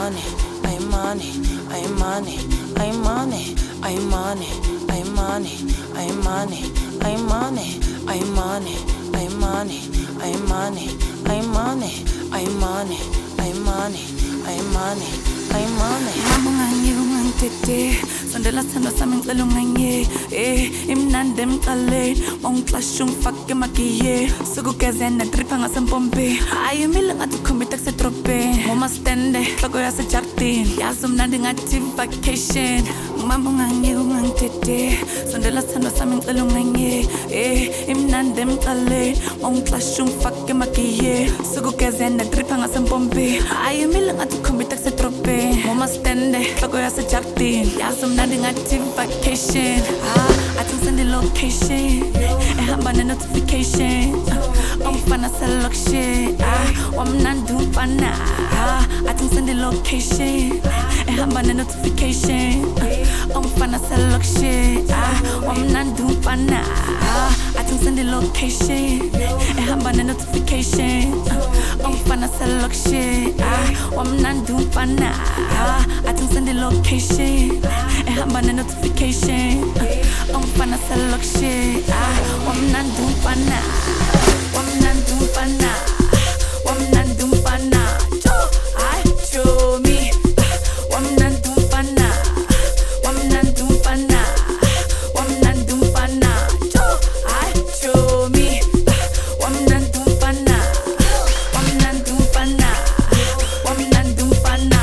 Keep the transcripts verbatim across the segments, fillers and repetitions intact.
money, I money, I money, I money, I money, I money, I money, I money, I money, I money, I money, I money, I money, I money, I money, I money. Mama nganye ungangitete sondela sithando sami ngicela unganye eh imnandi emcaleni ungixasha ungifake emagiye sukugezena dripha ngasempompi ayimile ngathi ukhombita kusedrobheni ngoma stende hloko yasejardini yazi umnandi ngathi vacation mama nganye ungangitete sondela sithando sami ngicela unganye eh imnandi emcaleni ungixasha ungifake emagiye sukugezena dripha ngasempompi ayimile ngathi ukhombita kusedrobheni Mama stende, hloko yasejardini yazi umnandi ngathi vacation ah athi ngisende location ehamba ne-notification umfana selokshe ah wamnandi umfana ah athi ngisende location ehamba ne-notification umfana selokshe ah wamnandi umfana ah athi ngisende location ehamba ne-notification umfana selokshe ah wamnandi umfana Ah, I think send the location. Eh, I'm on the notification. Umfana selok shit. Ah, wam nan dum fana. Wam nan dum fana. Wam nan dum fana. Jo, I show me. Wam nan dum fana. Wam nan dum fana. Wam nan dum fana. Jo, I show me. Wam nan dum fana. Wam nan dum fana. Wam nan dum fana.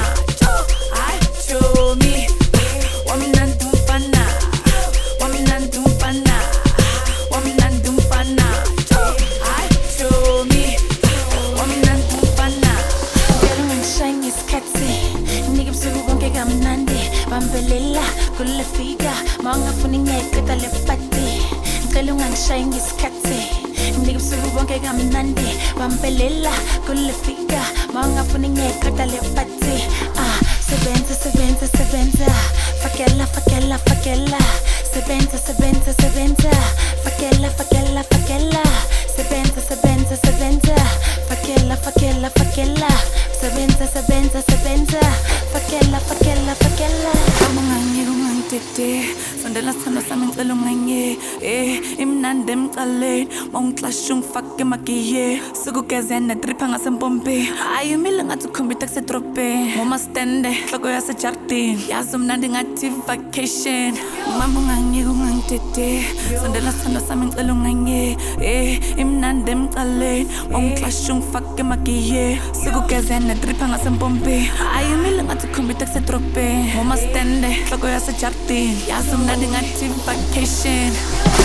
Bambelela kulefika mawungafuni ngiyayiceda le party ngicela ungangishayi ngesikhathi ngibusuku bonke kamnandi bambelela kulefika mawungafuni ngiyayiceda le party ah sebenza sebenza sebenza fakela fakela fakela sebenza sebenza sebenza fakela fakela fakela sebenza sebenza sebenza fakela fakela fakela sebenza sebenza sebenza fakela fakela fakela tete sondela sithando sami ngicela unganye eh imnandi emcaleni ungixasha ungifake emagiye sukugezena dripha ngasempompi ayimile ngathi ukhombita kusedrobheni ngoma stende hloko yasejardini yazi umnandi ngathi vacation mama unganye ungangitete sondela sithando sami ngicela unganye eh imnandi emcaleni ungixasha ungifake emagiye sukugezena dripha ngasempompi ayimile ngathi ukhombita kusedrobheni ngoma stende hloko yasejardini yazi umnandi ngathi vacation